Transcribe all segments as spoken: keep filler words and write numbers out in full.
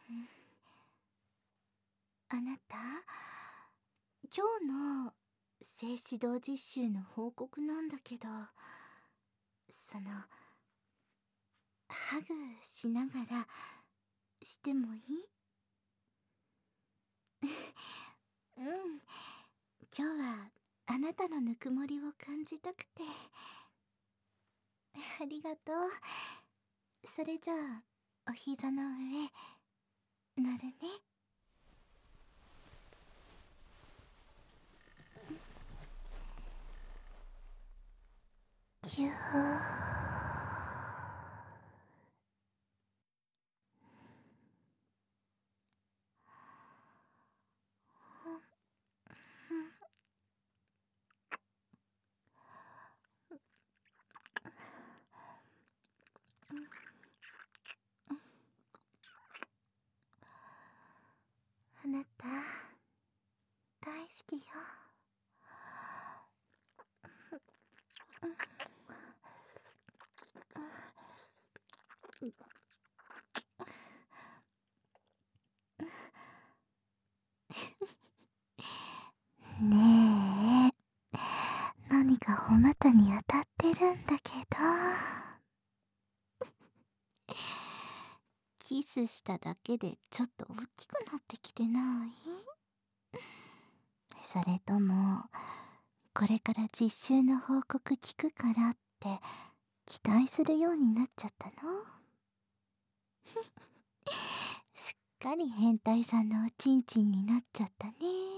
あなた、今日の性指導実習の報告なんだけど、その、ハグしながらしてもいい？うん、今日はあなたのぬくもりを感じたくて。ありがとう。それじゃあ、お膝の上、乗るね。ぎゅー。あなた、大好きよ。ねえ、何かお股に当たってるんだけど。キスしただけでちょっと大きくなってきてない？それとも、これから実習の報告聞くからって期待するようになっちゃったの？すっかり変態さんのおちんちんになっちゃったね。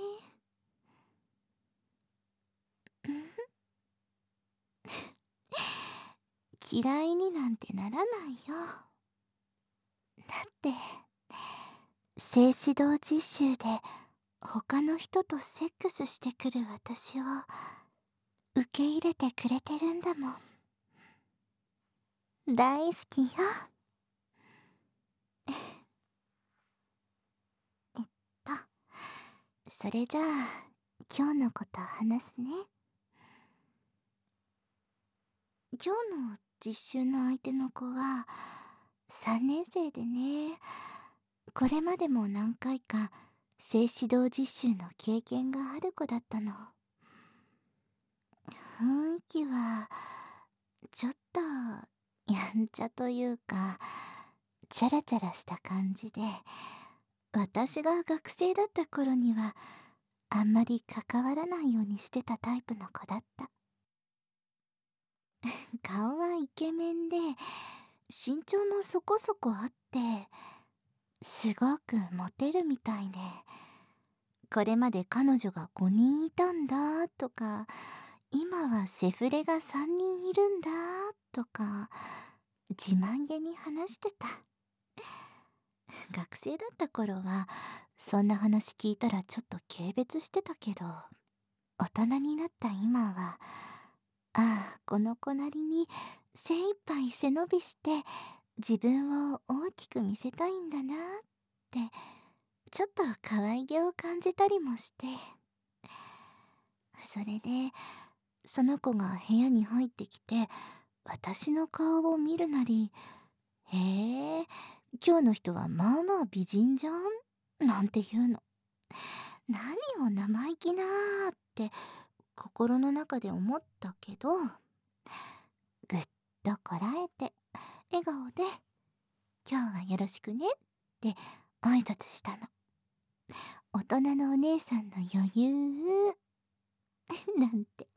嫌いになんてならないよ。だって、性指導実習で他の人とセックスしてくる私を受け入れてくれてるんだもん。大好きよ。えっと、それじゃあ、今日のこと話すね。今日の実習の相手の子はさんねん生でね、これまでも何回か性指導実習の経験がある子だったの。雰囲気はちょっとやんちゃというか、チャラチャラした感じで、私が学生だった頃にはあんまり関わらないようにしてたタイプの子だった。顔はイケメンで、身長もそこそこあって、すごくモテるみたいで、これまで彼女がごにんいたんだとか、今はセフレがさんにんいるんだとか、自慢げに話してた。学生だった頃はそんな話聞いたらちょっと軽蔑してたけど、大人になった今は、ああ、この子なりに精一杯背伸びして自分を大きく見せたいんだなってちょっと可愛げを感じたりもして。それでその子が部屋に入ってきて私の顔を見るなり、へえ、今日の人はまあまあ美人じゃんなんて言うの。何を生意気なーって心の中で思ったけど、ぐっとこらえて笑顔で今日はよろしくねって挨拶したの。大人のお姉さんの余裕なんて。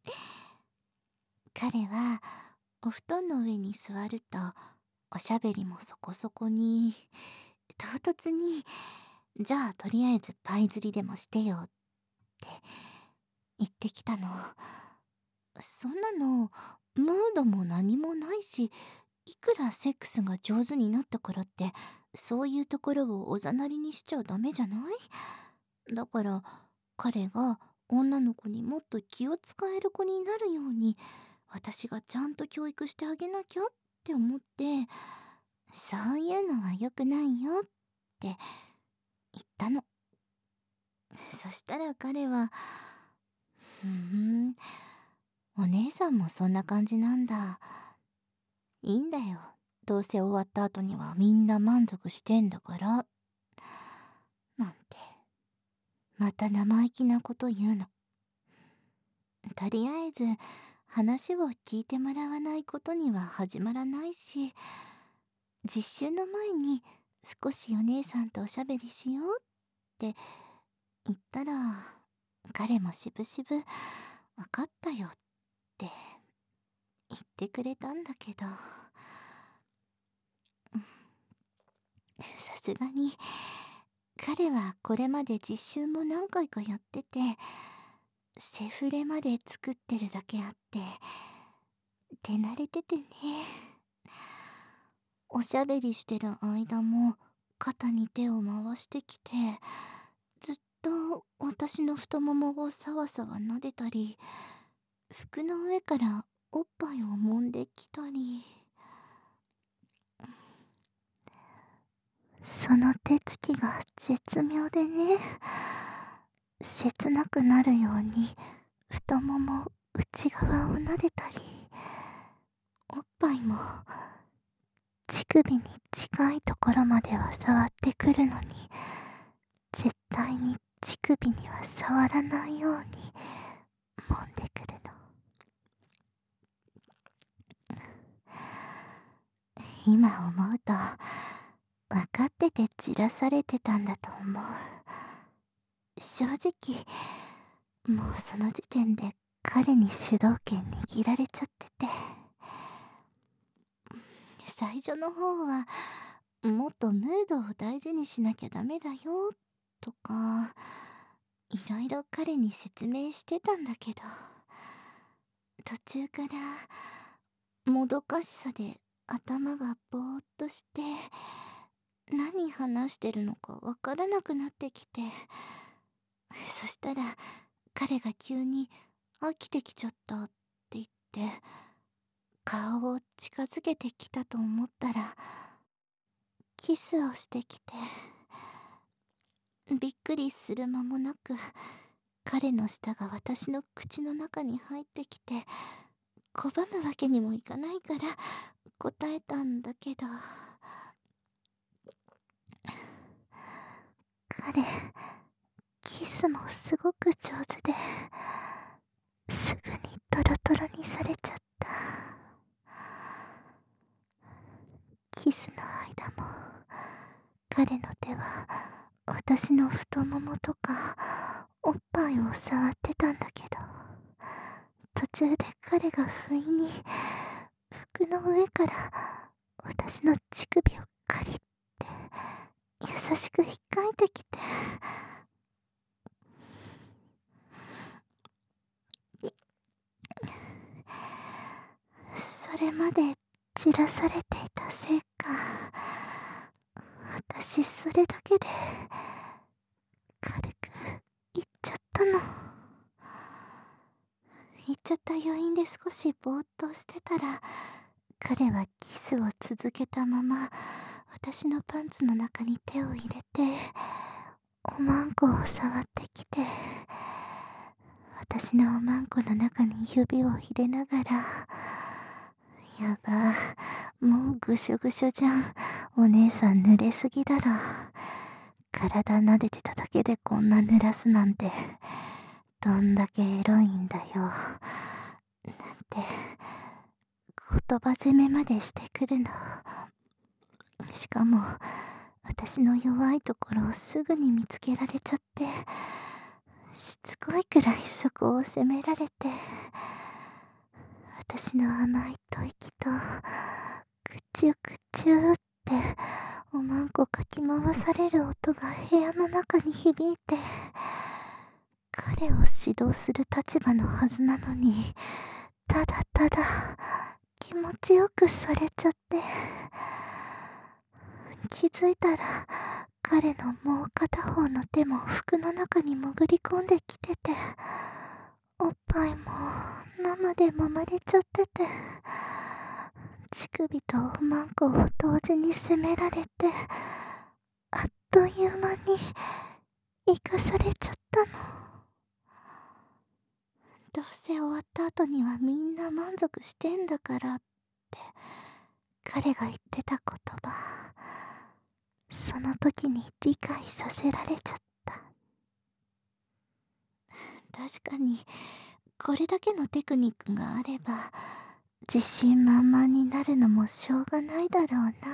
彼はお布団の上に座るとおしゃべりもそこそこに、唐突にじゃあとりあえずパイ釣りでもしてよって言ってきたの。そんなのムードも何もないし、いくらセックスが上手になったからってそういうところをおざなりにしちゃダメじゃない？だから彼が女の子にもっと気を使える子になるように私がちゃんと教育してあげなきゃって思って、そういうのは良くないよって言ったの。そしたら彼は、ふーん、お姉さんもそんな感じなんだ。いいんだよ。どうせ終わった後にはみんな満足してんだからっまた生意気なこと言うの。とりあえず話を聞いてもらわないことには始まらないし、実習の前に少しお姉さんとおしゃべりしようって言ったら、彼もしぶしぶ「分かったよ」って言ってくれたんだけど、さすがに彼はこれまで実習も何回かやってて、セフレまで作ってるだけあって手慣れててね。おしゃべりしてる間も肩に手を回してきて、ずっと私の太ももをさわさわ撫でたり、服の上からおっぱいを揉んできたり。その手つきが絶妙でね、切なくなるように太もも内側を撫でたり、おっぱいも乳首に近いところまでは触ってくるのに、絶対に乳首には触らないように揉んでくるの。今思うと分かっててじらされてたんだと思う。正直もうその時点で彼に主導権握られちゃってて、最初の方はもっとムードを大事にしなきゃダメだよとかいろいろ彼に説明してたんだけど、途中からもどかしさで頭がぼーっとして何話してるのかわからなくなってきて、そしたら彼が急に飽きてきちゃったって言って顔を近づけてきたと思ったらキスをしてきて、びっくりする間もなく彼の舌が私の口の中に入ってきて、拒むわけにもいかないから答えたんだけど、彼キスもすごく上手で、すぐにトロトロにされちゃった。キスの間も彼の手は私の太ももとかおっぱいを触ってたんだけど、途中で彼が不意に服の上から私の乳首をカリッて優しく引っかいてきて、それまでじらされていたせいか、私それだけで軽く言っちゃったの。言っちゃった余韻で少しぼーっとしてたら、彼はキスを続けたまま私のパンツの中に手を入れておまんこを触ってきて、私のおまんこの中に指を入れながら、やば、もうぐしょぐしょじゃん、お姉さん濡れすぎだろ、体撫でてただけでこんな濡らすなんてどんだけエロいんだよなんて言葉攻めまでしてくるの。しかも私の弱いところをすぐに見つけられちゃって、しつこいくらいそこを責められて、私の甘い吐息とくちゅくちゅっておまんこかき回される音が部屋の中に響いて、彼を指導する立場のはずなのに、ただただ気持ちよくされちゃって、気づいたら彼のもう片方の手も服の中に潜り込んできてて、おっぱいも生で揉まれちゃってて、乳首とおまんこを同時に責められて、あっという間に生かされちゃったの。どうせ終わった後にはみんな満足してんだからって彼が言ってた言葉、その時に理解させられちゃった。 確かにこれだけのテクニックがあれば自信満々になるのもしょうがないだろうなって。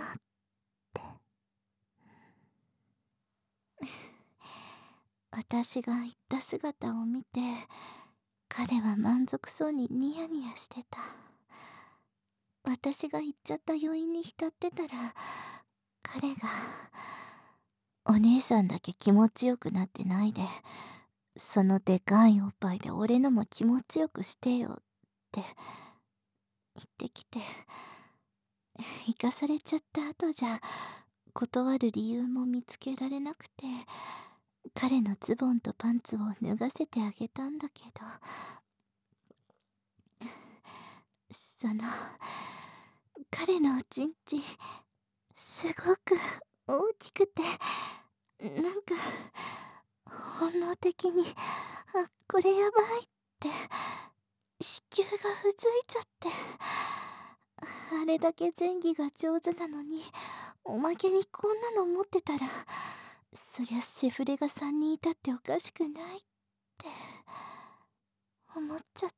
私が言った姿を見て彼は満足そうにニヤニヤしてた。私が言っちゃった余韻に浸ってたら彼が「お姉さんだけ気持ちよくなってないでそのでかいおっぱいで俺のも気持ちよくしてよ」って言ってきて、生かされちゃった後じゃ断る理由も見つけられなくて、彼のズボンとパンツを脱がせてあげたんだけど、その彼のおちんちんすごく大きくて、なんか本能的にあこれやばいって子宮がうずいちゃって、あれだけ前戯が上手なのにおまけにこんなの持ってたらそりゃセフレがさんにんいたっておかしくないって思っちゃった。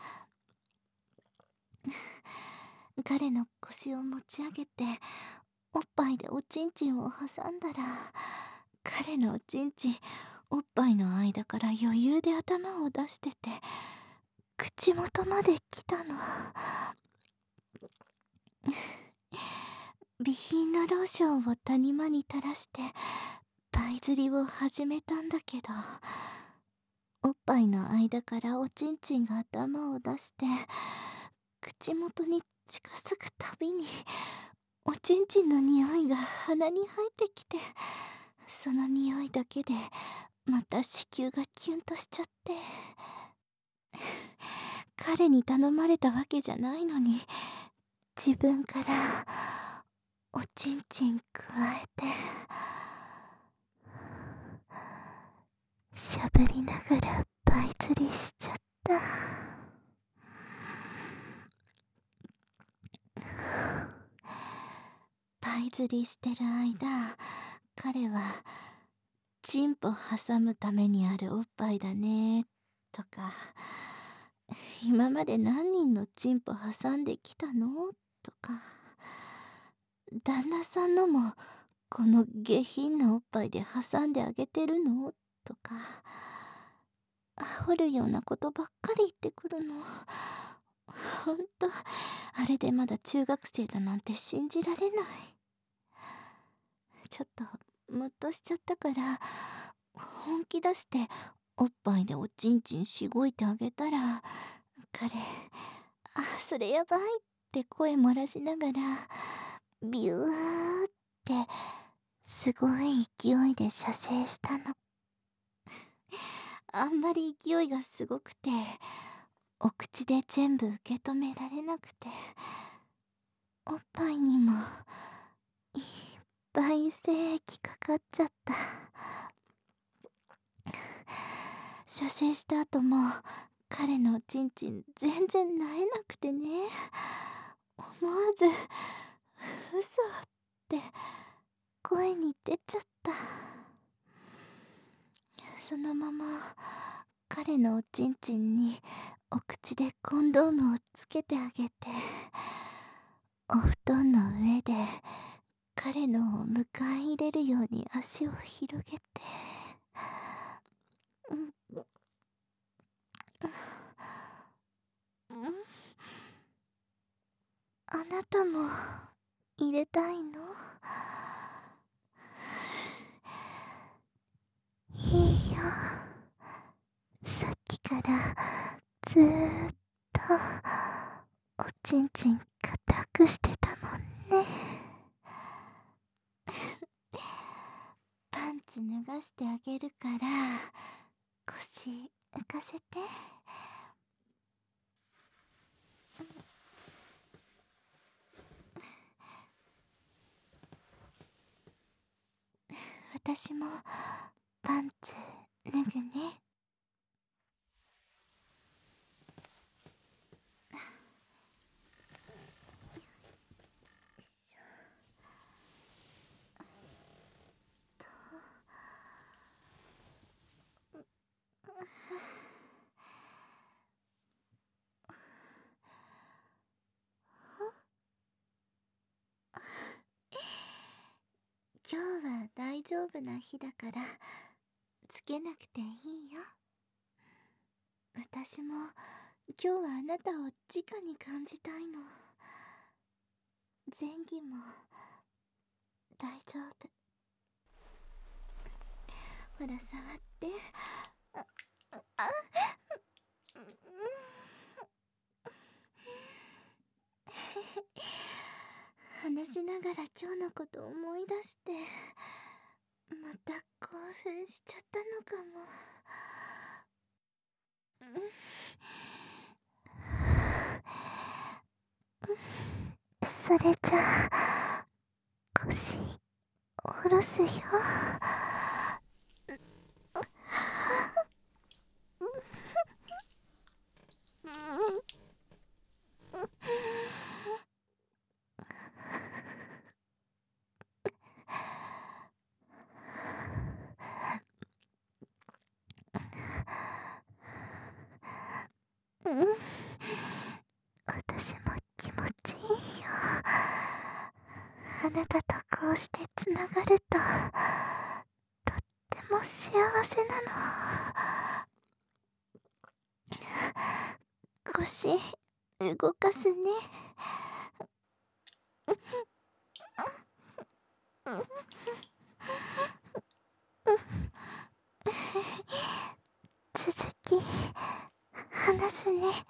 彼の腰を持ち上げておっぱいでおちんちんを挟んだら、彼のおちんちんおっぱいの間から余裕で頭を出してて口元まで来たの。備品のローションを谷間に垂らしてパイ釣りを始めたんだけど、おっぱいの間からおちんちんが頭を出して口元に近づくたびにおちんちんの匂いが鼻に入ってきて、その匂いだけでまた子宮がキュンとしちゃって、彼に頼まれたわけじゃないのに自分からおちんちんくわえてしゃぶりながらパイ釣りしちゃった。パイ釣りしてる間、彼はチンポ挟むためにあるおっぱいだねとか、今まで何人のチンポ挟んできたのとか、旦那さんのもこの下品なおっぱいで挟んであげてるのとか、掘るようなことばっかり言ってくるの。ほんとあれでまだ中学生だなんて信じられない。ちょっとムッとしちゃったから本気出しておっぱいでおちんちんしごいてあげたら、彼「あそれやばい」って声漏らしながらビューってすごい勢いで射精したの。あんまり勢いがすごくてお口で全部受け止められなくて、おっぱいにもいっぱい精液かかっちゃった。射精した後も彼のおちんちん全然萎えなくてね、思わず「嘘」って声に出ちゃった。そのまま彼のおちんちんにお口でコンドームをつけてあげて、お布団の上で彼のを迎え入れるように足を広げて、うん、うん、あなたも入れたいの？いいよ。さっきからずーっとおちんちん固くしてたもんね。パンツ脱がしてあげるから腰浮かせて。私もパンツ脱ぐね。 今日は大丈夫な日だからつけなくていいよ。私も今日はあなたを直に感じたいの。前儀も大丈夫。ほら触って。ああ話しながら今日のこと思い出してまた興奮しちゃったのかも。それじゃあ腰下ろすよ。私も気持ちいいよ。あなたとこうしてつながるととっても幸せなの。腰動かすね。続き話すね。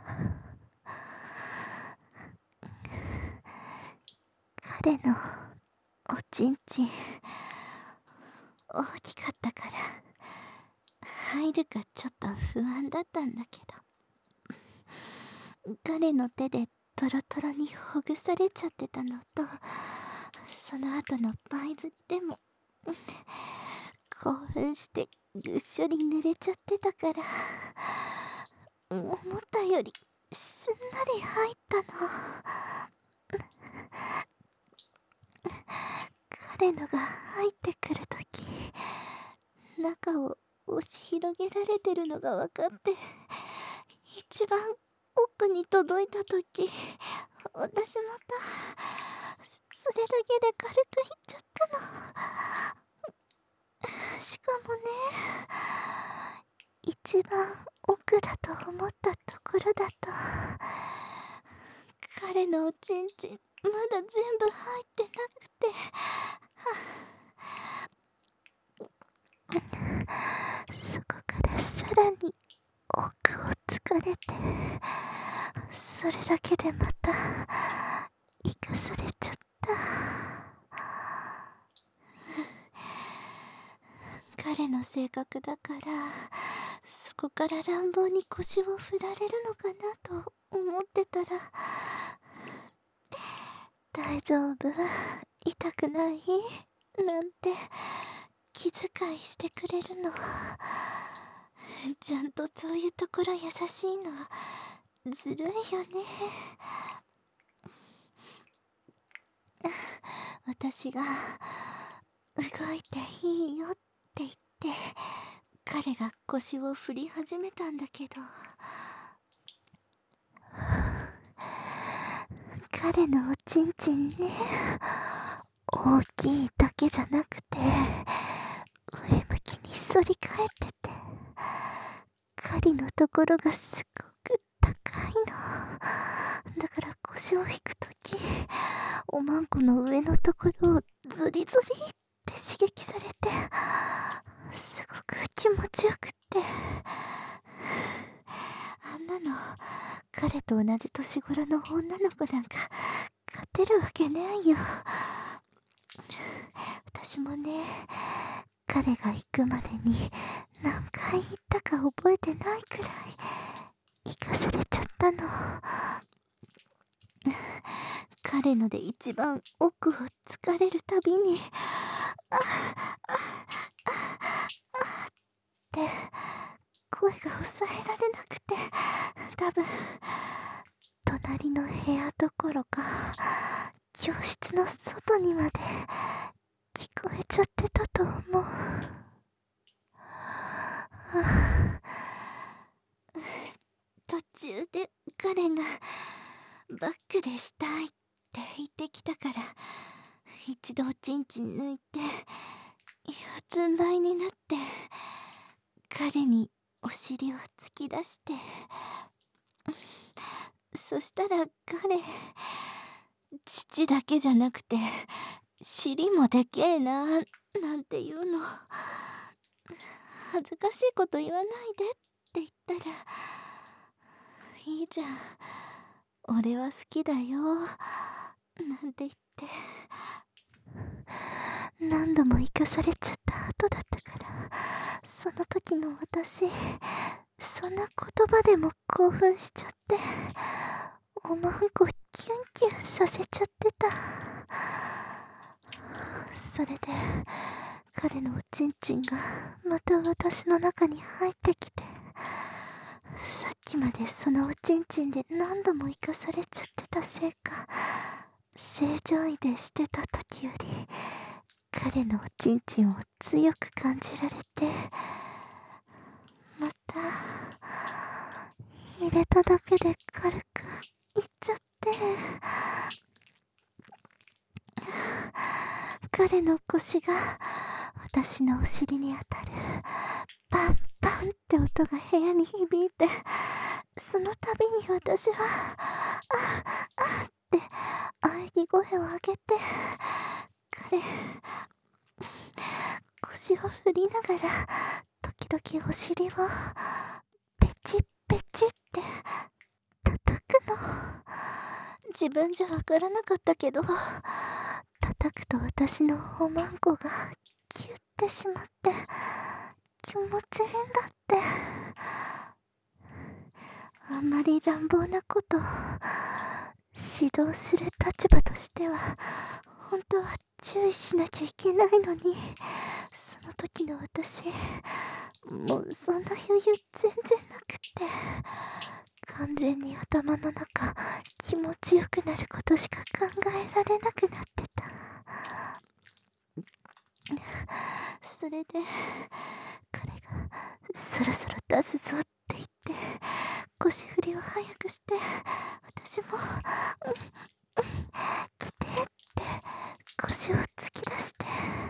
彼のおちんちん大きかったから入るかちょっと不安だったんだけど、彼の手でトロトロにほぐされちゃってたのと、その後のパイ釣りでも興奮してぐっしょり濡れちゃってたから思ったよりすんなり入ったの。彼のが入ってくるとき中を押し広げられてるのが分かって、一番奥に届いたとき私またそれだけで軽くいっちゃったの。しかもね、一番奥だと思ったところだと彼のおちんちんまだ全部入ってなくて、そこからさらに奥をつかれて、それだけでまた生かされちゃった。彼の性格だからそこから乱暴に腰を振られるのかなと思ってたら、大丈夫、痛くないなんて気遣いしてくれるの。ちゃんとそういうところ優しいのずるいよね。私が動いていいよって言って彼が腰を振り始めたんだけど、彼のおちんちんね、大きいだけじゃなくて上向きに反り返ってて、狩りのところがすごく高いの。だから腰を引くときおまんこの上のところをズリズリって刺激されてすごく気持ちよくって、あんなの彼と同じ年頃の女の子なんか勝てるわけないよ。私もね、彼が行くまでに何回行ったか覚えてないくらい生かされちゃったの。彼ので一番奥を疲れるたびにああああって声が抑えられなくて、多分隣の部屋どころか教室の外にまで聞こえちゃってたと思う。途中で彼がバックでしたいって言ってきたから一度おちんちん抜いて四つん這いになって彼にお尻を突き出して、そしたら彼、乳だけじゃなくて尻もでけえななんて言うの。恥ずかしいこと言わないでって言ったら、いいじゃん、俺は好きだよなんて言って、何度も生かされちゃった後だったから、その時の私、そんな言葉でも興奮しちゃって、おまんこキュンキュンさせちゃってた。それで彼のおちんちんがまた私の中に入ってきて、さっきまでそのおちんちんで何度も生かされちゃってたせいか、正常位でしてた時より彼のおちんちんを強く感じられて、また入れただけで軽くいっちゃって、彼の腰が私のお尻に当たるパンパンって音が部屋に響いて、その度に私はああって喘ぎ声を上げて、彼腰を振りながら時々お尻をペチッペチって叩くの。自分じゃわからなかったけど、叩くと私のおまんこがキュッてしまって気持ちいいんだって。あんまり乱暴なことを指導する立場としては本当は注意しなきゃいけないのに、その時の私、もうそんな余裕全然なくって、完全に頭の中気持ちよくなることしか考えられなくなってた。それで彼がそろそろ出すぞって言って腰振りを早くして、私も「うんうん来て」って腰を突き出して、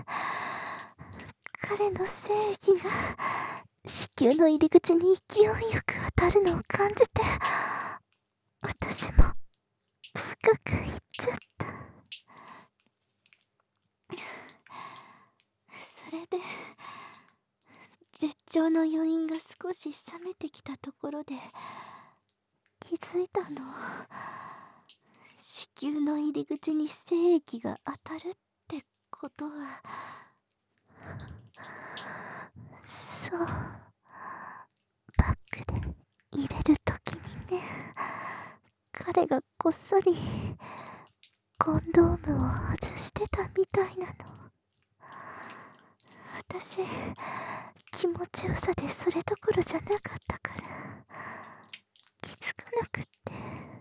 彼の精液が子宮の入り口に勢いよく当たるのを感じて、私も深くいっちゃった。それで絶頂の余韻が少し冷めてきたところで気づいたの。子宮の入り口に精液が当たるってことは、そう、バッグで入れるときにね、彼がこっそりコンドームを外してたみたいなの。私、気持ちよさでそれどころじゃなかったから気づかなくって、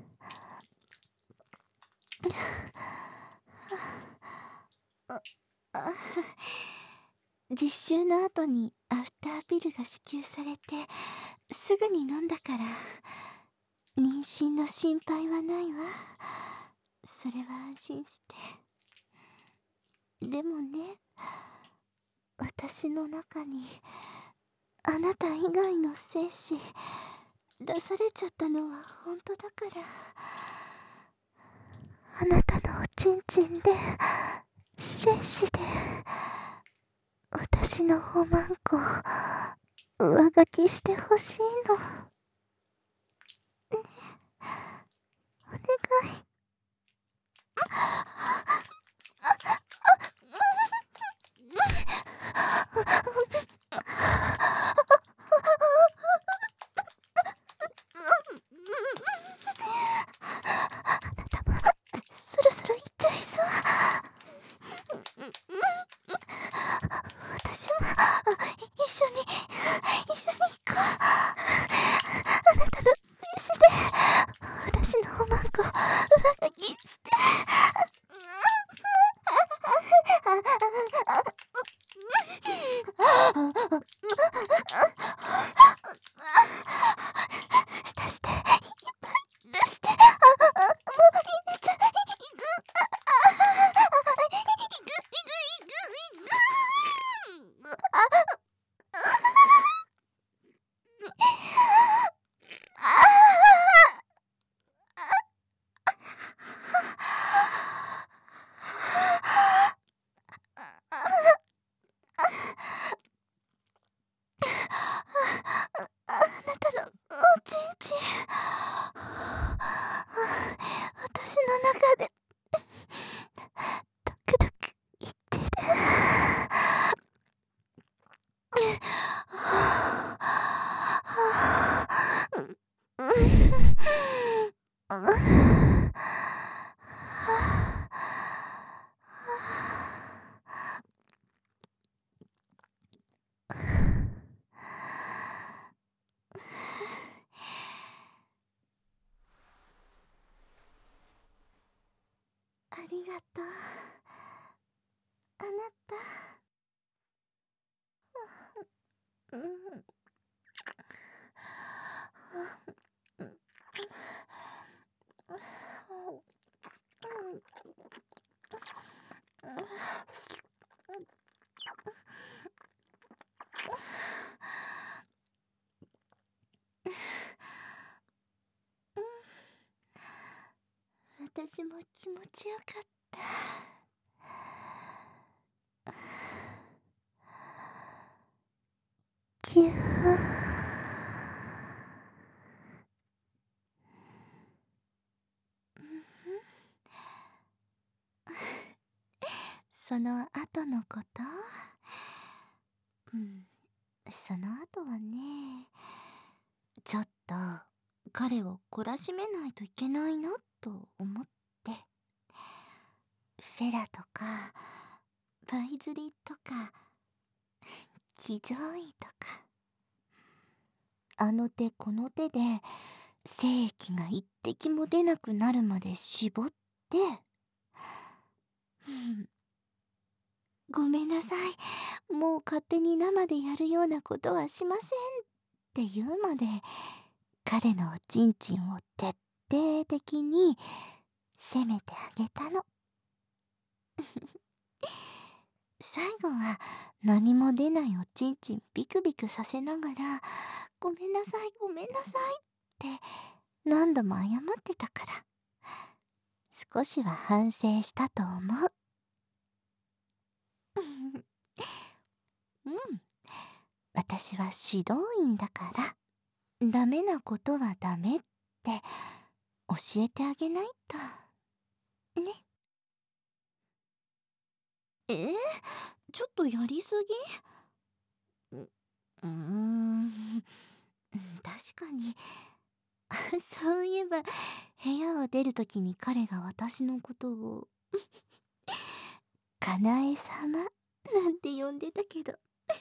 ああ実習の後にアフターピルが支給されてすぐに飲んだから妊娠の心配はないわ。それは安心して。でもね、私の中にあなた以外の精子出されちゃったのは本当だから、あなたのおちんちんで精子で私のおまんこ上書きしてほしいのね、お願い。そろそろ行っちゃいそう。私も一緒に一緒に行こう。あなたの精子で私のおまんこ上書きしてりがとう、あなた。うん、うん、私も気持ちよかった。キュー。その後のこと、うん、その後はね、ちょっと彼を懲らしめないといけないなと思って、フェラとかパイズリとか騎乗位とか、あの手この手で精液が一滴も出なくなるまで絞って、うん、ごめんなさい、もう勝手に生でやるようなことはしませんって言うまで、彼のおちんちんを徹底的に責めてあげたの。最後は何も出ないおちんちんビクビクさせながら、ごめんなさいごめんなさいって何度も謝ってたから、少しは反省したと思う。うん、私は指導員だから、ダメなことはダメって教えてあげないとね。えー、ちょっとやりすぎ？ううーん、確かに。そういえば部屋を出るときに彼が私のことをかなえ様なんて呼んでたけど、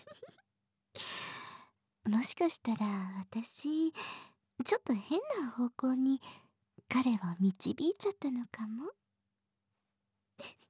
もしかしたら私ちょっと変な方向に彼を導いちゃったのかも。